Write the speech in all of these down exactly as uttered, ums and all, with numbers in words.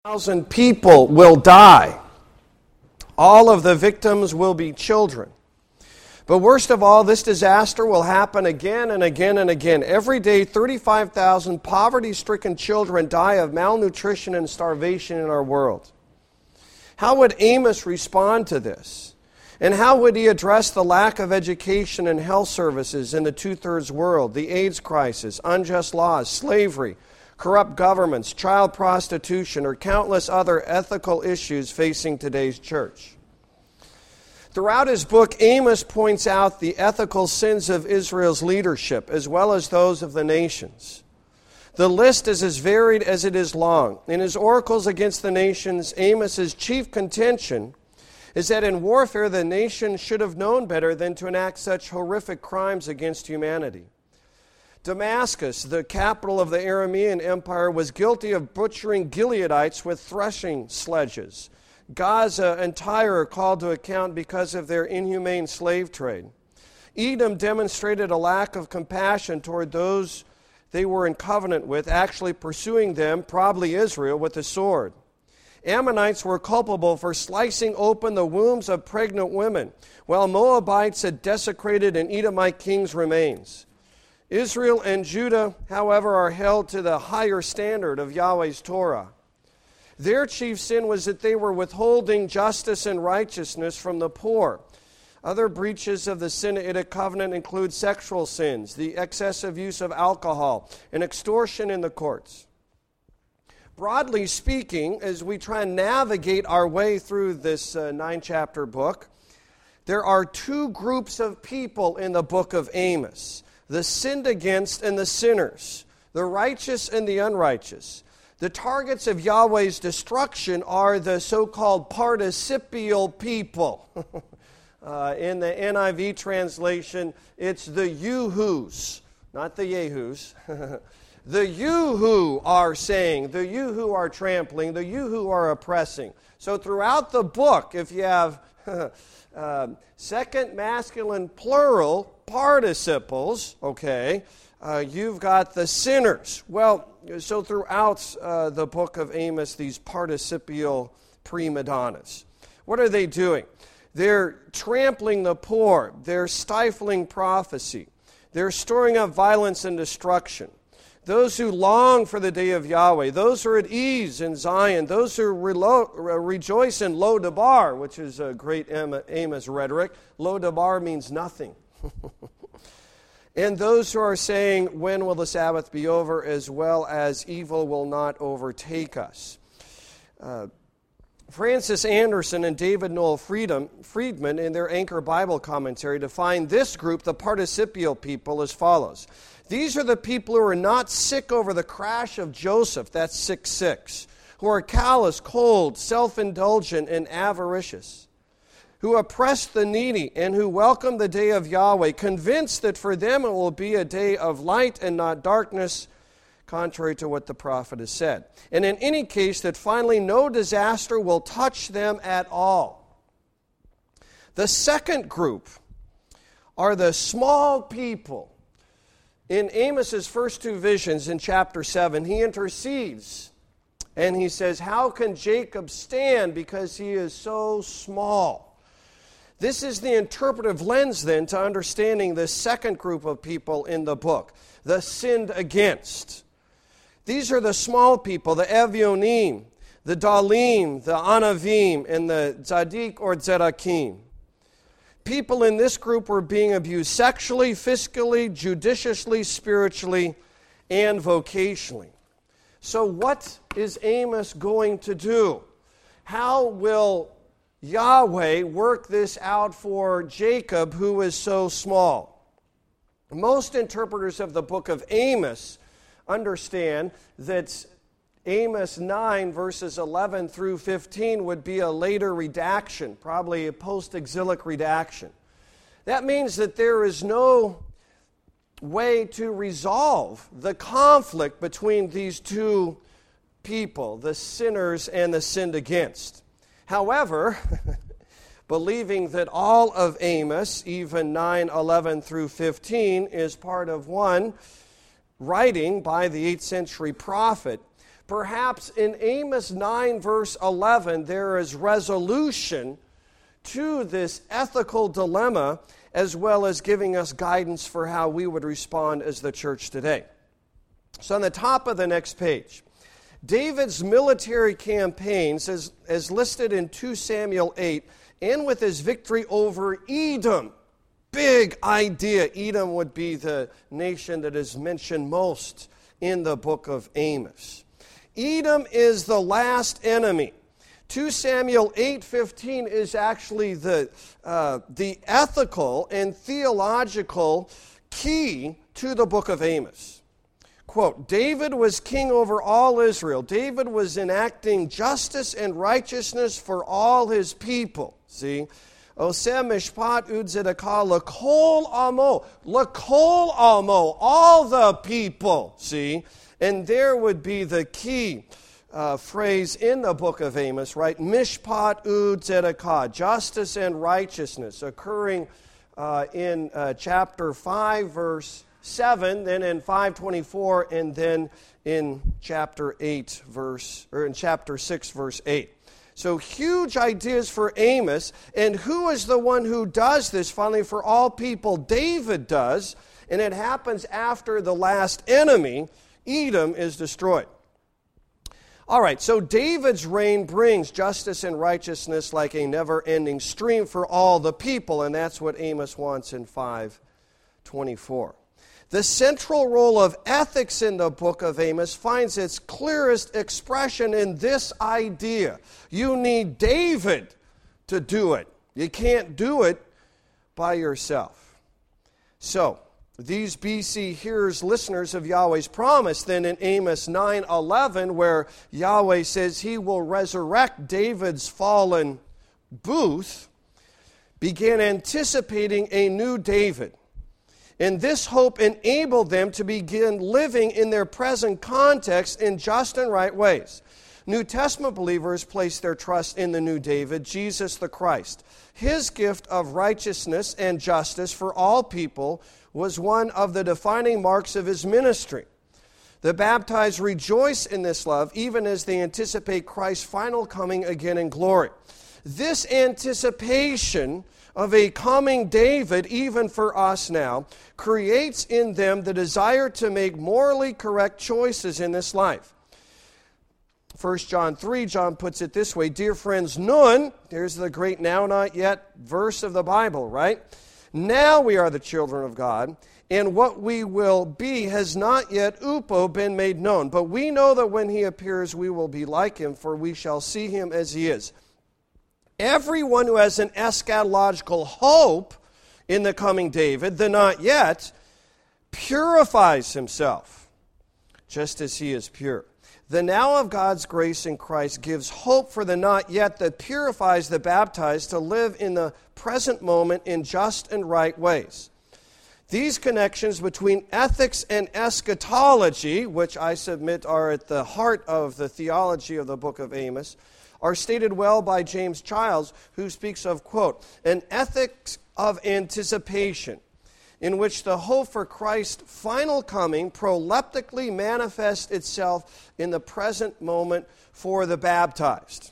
thousand people will die. All of the victims will be children. But worst of all, this disaster will happen again and again and again. Every day, thirty-five thousand poverty-stricken children die of malnutrition and starvation in our world. How would Amos respond to this? And how would he address the lack of education and health services in the two-thirds world, the AIDS crisis, unjust laws, slavery, corrupt governments, child prostitution, or countless other ethical issues facing today's church? Throughout his book, Amos points out the ethical sins of Israel's leadership, as well as those of the nations. The list is as varied as it is long. In his oracles against the nations, Amos's chief contention is that in warfare the nation should have known better than to enact such horrific crimes against humanity. Damascus, the capital of the Aramean Empire, was guilty of butchering Gileadites with threshing sledges. Gaza and Tyre are called to account because of their inhumane slave trade. Edom demonstrated a lack of compassion toward those they were in covenant with, actually pursuing them, probably Israel, with the sword. Ammonites were culpable for slicing open the wombs of pregnant women, while Moabites had desecrated an Edomite king's remains. Israel and Judah, however, are held to the higher standard of Yahweh's Torah. Their chief sin was that they were withholding justice and righteousness from the poor. Other breaches of the Sinaitic covenant include sexual sins, the excessive use of alcohol, and extortion in the courts. Broadly speaking, as we try and navigate our way through this uh, nine-chapter book, there are two groups of people in the book of Amos: the sinned against and the sinners, the righteous and the unrighteous. The targets of Yahweh's destruction are the so-called participial people. uh, in the N I V translation, it's the you-who's, not the yehus. The you-who are saying, the you-who are trampling, the you-who are oppressing. So throughout the book, if you have uh, second masculine plural participles, okay, uh, you've got the sinners. Well, so throughout uh, the book of Amos, these participial prima donnas. What are they doing? They're trampling the poor. They're stifling prophecy. They're storing up violence and destruction. Those who long for the day of Yahweh, those who are at ease in Zion, those who relo- rejoice in Lo Debar, which is a great Amos rhetoric. Lo Debar means nothing. And those who are saying, when will the Sabbath be over, as well as evil will not overtake us. Uh, Francis Anderson and David Noel Friedman, Friedman, in their Anchor Bible commentary, define this group, the participial people, as follows. These are the people who are not sick over the crash of Joseph, that's six six, who are callous, cold, self-indulgent, and avaricious, who oppress the needy and who welcome the day of Yahweh, convinced that for them it will be a day of light and not darkness, contrary to what the prophet has said. And in any case, that finally no disaster will touch them at all. The second group are the small people. In Amos's first two visions in chapter seven, he intercedes and he says, how can Jacob stand because he is so small? This is the interpretive lens, then, to understanding the second group of people in the book, the sinned against. These are the small people, the Evyonim, the Dalim, the Anavim, and the Tzadik or Tzedakим. People in this group were being abused sexually, fiscally, judiciously, spiritually, and vocationally. So what is Amos going to do? How will Yahweh work this out for Jacob, who is so small? Most interpreters of the book of Amos understand that Amos nine, verses eleven through fifteen, would be a later redaction, probably a post-exilic redaction. That means that there is no way to resolve the conflict between these two people, the sinners and the sinned against. However, believing that all of Amos, even nine, eleven through fifteen, is part of one writing by the eighth century prophet, perhaps in Amos nine, verse eleven, there is resolution to this ethical dilemma, as well as giving us guidance for how we would respond as the church today. So on the top of the next page, David's military campaigns, as, as listed in Second Samuel eight, end with his victory over Edom. Big idea. Edom would be the nation that is mentioned most in the book of Amos. Edom is the last enemy. Second Samuel eight fifteen is actually the, uh, the ethical and theological key to the book of Amos. Quote, David was king over all Israel. David was enacting justice and righteousness for all his people. See? Oseh mishpat udzedekah l'kol amo. L'kol amo. All the people. See? And there would be the key uh, phrase in the book of Amos, right? Mishpat udzedekah. Justice and righteousness occurring uh, in uh, chapter five, verse seven, then in five twenty-four, and then in chapter eight, verse, or in chapter six, verse eight. So huge ideas for Amos, and who is the one who does this finally for all people? David does, and it happens after the last enemy, Edom, is destroyed. All right, so David's reign brings justice and righteousness like a never-ending stream for all the people, and that's what Amos wants in five twenty-four. The central role of ethics in the book of Amos finds its clearest expression in this idea. You need David to do it. You can't do it by yourself. So, these B C hearers, listeners of Yahweh's promise, then in Amos nine eleven, where Yahweh says he will resurrect David's fallen booth, began anticipating a new David. And this hope enabled them to begin living in their present context in just and right ways. New Testament believers place their trust in the new David, Jesus the Christ. His gift of righteousness and justice for all people was one of the defining marks of his ministry. The baptized rejoice in this love, even as they anticipate Christ's final coming again in glory. This anticipation of a coming David, even for us now, creates in them the desire to make morally correct choices in this life. First John three, John puts it this way, Dear friends, nun, there's the great now not yet verse of the Bible, right? Now we are the children of God, and what we will be has not yet upo been made known. But we know that when he appears, we will be like him, for we shall see him as he is. Everyone who has an eschatological hope in the coming David, the not yet, purifies himself, just as he is pure. The now of God's grace in Christ gives hope for the not yet that purifies the baptized to live in the present moment in just and right ways. These connections between ethics and eschatology, which I submit are at the heart of the theology of the book of Amos, are stated well by James Childs, who speaks of, quote, an ethics of anticipation, in which the hope for Christ's final coming proleptically manifests itself in the present moment for the baptized.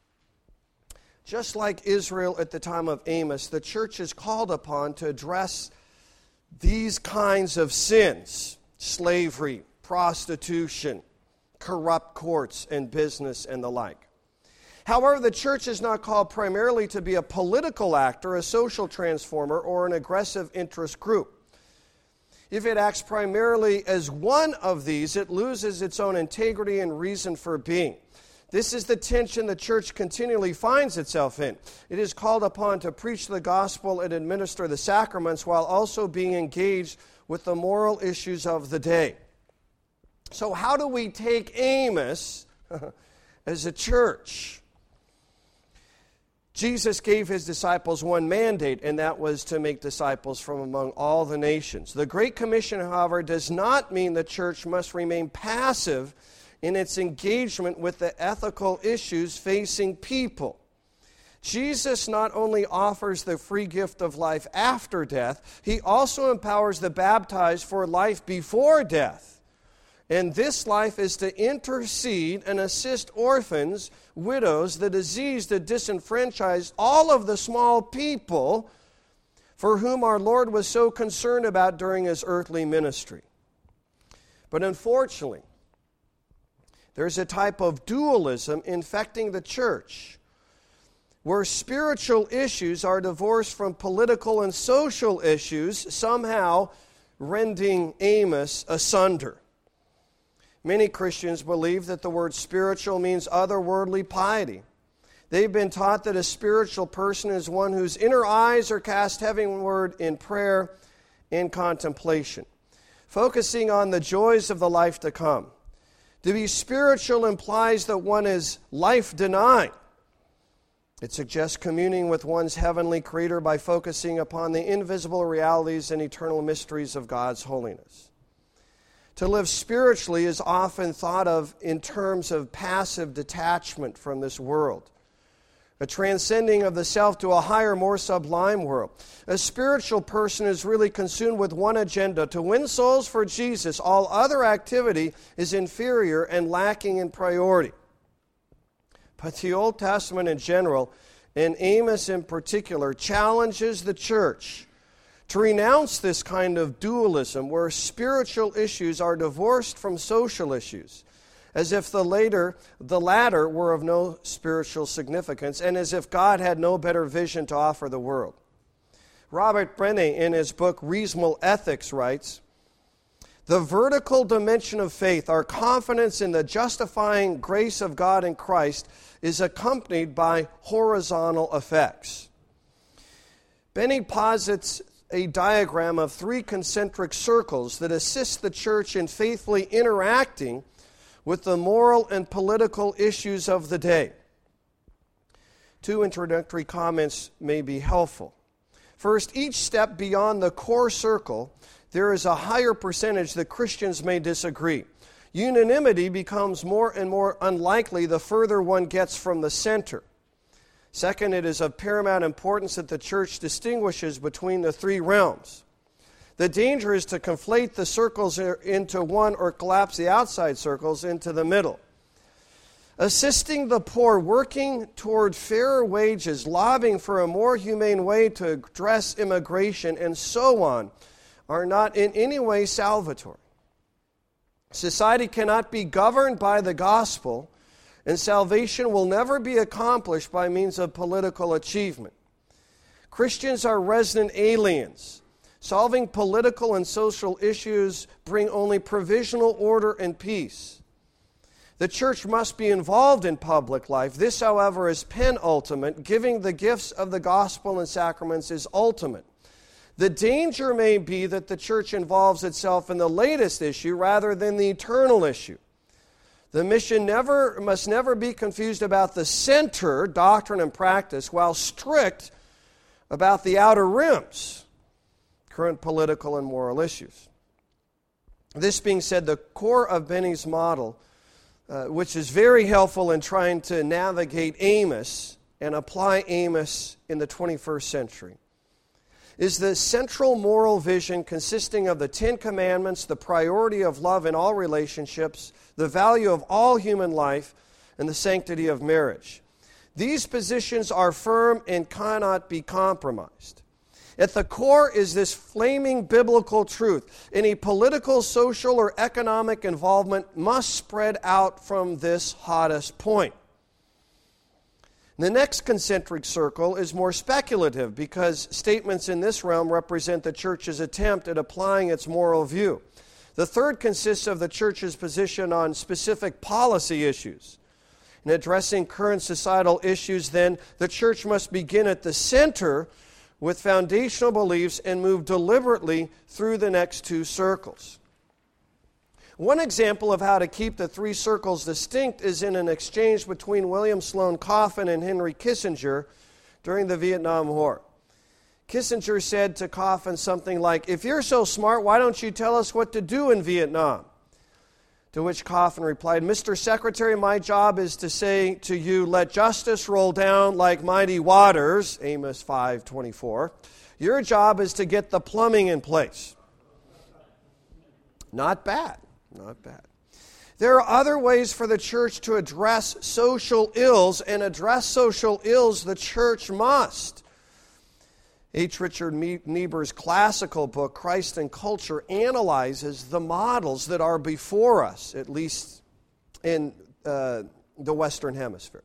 Just like Israel at the time of Amos, the church is called upon to address these kinds of sins, slavery, prostitution, corrupt courts and business, and the like. However, the church is not called primarily to be a political actor, a social transformer, or an aggressive interest group. If it acts primarily as one of these, it loses its own integrity and reason for being. This is the tension the church continually finds itself in. It is called upon to preach the gospel and administer the sacraments while also being engaged with the moral issues of the day. So how do we take Amos as a church? Jesus gave his disciples one mandate, and that was to make disciples from among all the nations. The Great Commission, however, does not mean the church must remain passive in its engagement with the ethical issues facing people. Jesus not only offers the free gift of life after death, he also empowers the baptized for life before death. And this life is to intercede and assist orphans, widows, the diseased, the disenfranchised, all of the small people for whom our Lord was so concerned about during his earthly ministry. But unfortunately, there's a type of dualism infecting the church, where spiritual issues are divorced from political and social issues, somehow rending Amos asunder. Many Christians believe that the word spiritual means otherworldly piety. They've been taught that a spiritual person is one whose inner eyes are cast heavenward in prayer and contemplation, focusing on the joys of the life to come. To be spiritual implies that one is life-denying. It suggests communing with one's heavenly Creator by focusing upon the invisible realities and eternal mysteries of God's holiness. To live spiritually is often thought of in terms of passive detachment from this world, a transcending of the self to a higher, more sublime world. A spiritual person is really consumed with one agenda: to win souls for Jesus. All other activity is inferior and lacking in priority. But the Old Testament in general, and Amos in particular, challenges the church to renounce this kind of dualism where spiritual issues are divorced from social issues, as if the later, the latter were of no spiritual significance, and as if God had no better vision to offer the world. Robert Brennan, in his book Reasonable Ethics, writes, "The vertical dimension of faith, our confidence in the justifying grace of God in Christ, is accompanied by horizontal effects." Benny posits a diagram of three concentric circles that assist the church in faithfully interacting with the moral and political issues of the day. Two introductory comments may be helpful. First, each step beyond the core circle, there is a higher percentage that Christians may disagree. Unanimity becomes more and more unlikely the further one gets from the center. Second, it is of paramount importance that the church distinguishes between the three realms. The danger is to conflate the circles into one or collapse the outside circles into the middle. Assisting the poor, working toward fairer wages, lobbying for a more humane way to address immigration, and so on, are not in any way salvatory. Society cannot be governed by the gospel, and salvation will never be accomplished by means of political achievement. Christians are resident aliens. Solving political and social issues bring only provisional order and peace. The church must be involved in public life. This, however, is penultimate. Giving the gifts of the gospel and sacraments is ultimate. The danger may be that the church involves itself in the latest issue rather than the eternal issue. The mission never must never be confused about the center, doctrine and practice, while strict about the outer rims, current political and moral issues. This being said, the core of Benny's model, uh, which is very helpful in trying to navigate Amos and apply Amos in the twenty-first century, is the central moral vision consisting of the Ten Commandments, the priority of love in all relationships, the value of all human life, and the sanctity of marriage. These positions are firm and cannot be compromised. At the core is this flaming biblical truth. Any political, social, or economic involvement must spread out from this hottest point. The next concentric circle is more speculative because statements in this realm represent the church's attempt at applying its moral view. The third consists of the church's position on specific policy issues. In addressing current societal issues, then, the church must begin at the center with foundational beliefs and move deliberately through the next two circles. One example of how to keep the three circles distinct is in an exchange between William Sloane Coffin and Henry Kissinger during the Vietnam War. Kissinger said to Coffin something like, "If you're so smart, why don't you tell us what to do in Vietnam?" To which Coffin replied, "Mister Secretary, my job is to say to you, let justice roll down like mighty waters," Amos five twenty-four. "Your job is to get the plumbing in place." Not bad. Not bad. There are other ways for the church to address social ills, and address social ills the church must. H. Richard Niebuhr's classical book, Christ and Culture, analyzes the models that are before us, at least in uh, the Western Hemisphere.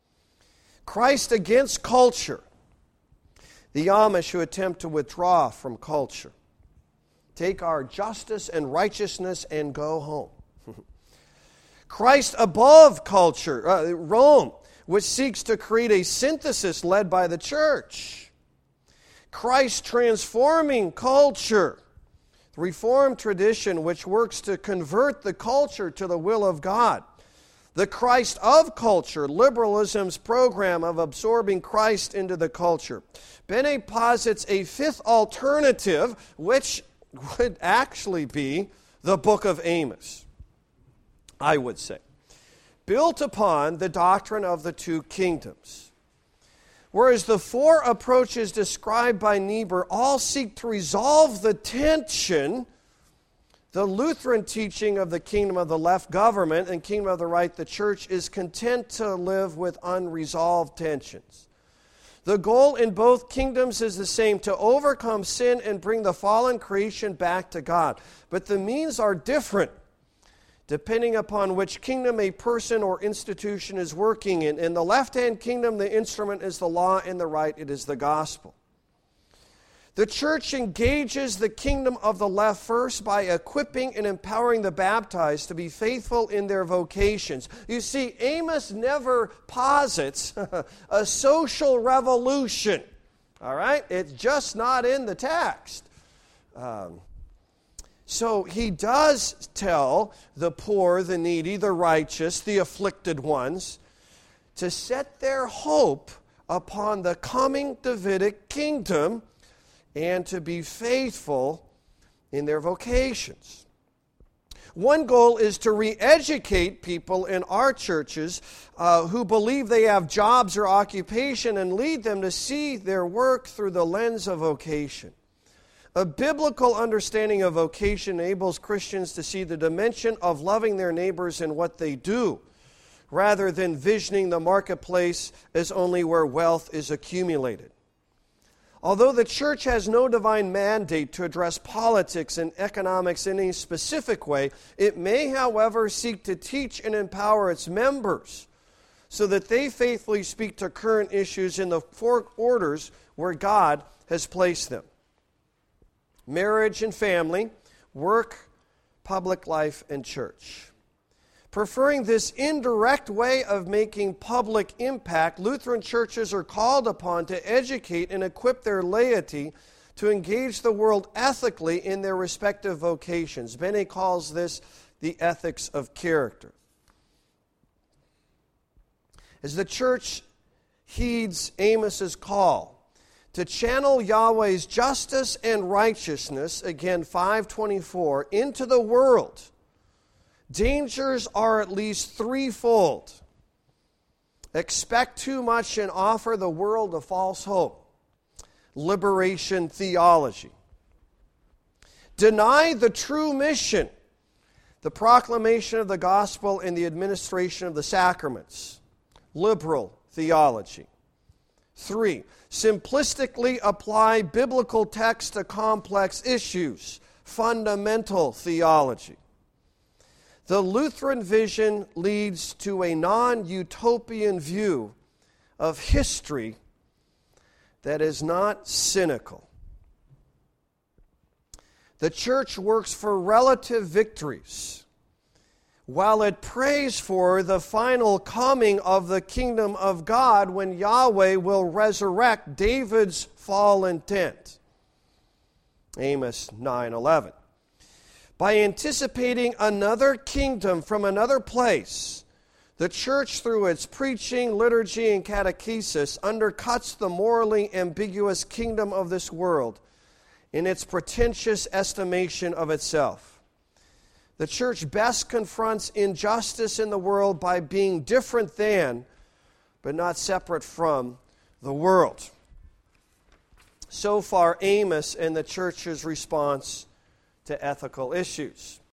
Christ against culture. The Amish who attempt to withdraw from culture. Take our justice and righteousness and go home. Christ above culture. Uh, Rome, which seeks to create a synthesis led by the church. Christ transforming culture. The Reformed tradition, which works to convert the culture to the will of God. The Christ of culture, liberalism's program of absorbing Christ into the culture. Bene posits a fifth alternative, which would actually be the book of Amos, I would say, built upon the doctrine of the two kingdoms. Whereas the four approaches described by Niebuhr all seek to resolve the tension, the Lutheran teaching of the kingdom of the left, government, and kingdom of the right, the church, is content to live with unresolved tensions. The goal in both kingdoms is the same, to overcome sin and bring the fallen creation back to God. But the means are different, depending upon which kingdom a person or institution is working in. In the left-hand kingdom, the instrument is the law. In the right, it is the gospel. The church engages the kingdom of the left first by equipping and empowering the baptized to be faithful in their vocations. You see, Amos never posits a social revolution. All right? It's just not in the text. Um, so he does tell the poor, the needy, the righteous, the afflicted ones to set their hope upon the coming Davidic kingdom and to be faithful in their vocations. One goal is to re-educate people in our churches uh, who believe they have jobs or occupation and lead them to see their work through the lens of vocation. A biblical understanding of vocation enables Christians to see the dimension of loving their neighbors in what they do, rather than visioning the marketplace as only where wealth is accumulated. Although the church has no divine mandate to address politics and economics in any specific way, it may, however, seek to teach and empower its members so that they faithfully speak to current issues in the four orders where God has placed them: marriage and family, work, public life, and church. Preferring this indirect way of making public impact, Lutheran churches are called upon to educate and equip their laity to engage the world ethically in their respective vocations. Bene calls this the ethics of character. As the church heeds Amos's call to channel Yahweh's justice and righteousness, again five twenty-four, into the world, dangers are at least threefold. Expect too much and offer the world a false hope. Liberation theology. Deny the true mission, the proclamation of the gospel and the administration of the sacraments. Liberal theology. Three, simplistically apply biblical text to complex issues. Fundamental theology. The Lutheran vision leads to a non-utopian view of history that is not cynical. The church works for relative victories, while it prays for the final coming of the kingdom of God when Yahweh will resurrect David's fallen tent. Amos nine eleven. By anticipating another kingdom from another place, the church, through its preaching, liturgy, and catechesis, undercuts the morally ambiguous kingdom of this world in its pretentious estimation of itself. The church best confronts injustice in the world by being different than, but not separate from, the world. So far, Amos and the church's response to ethical issues.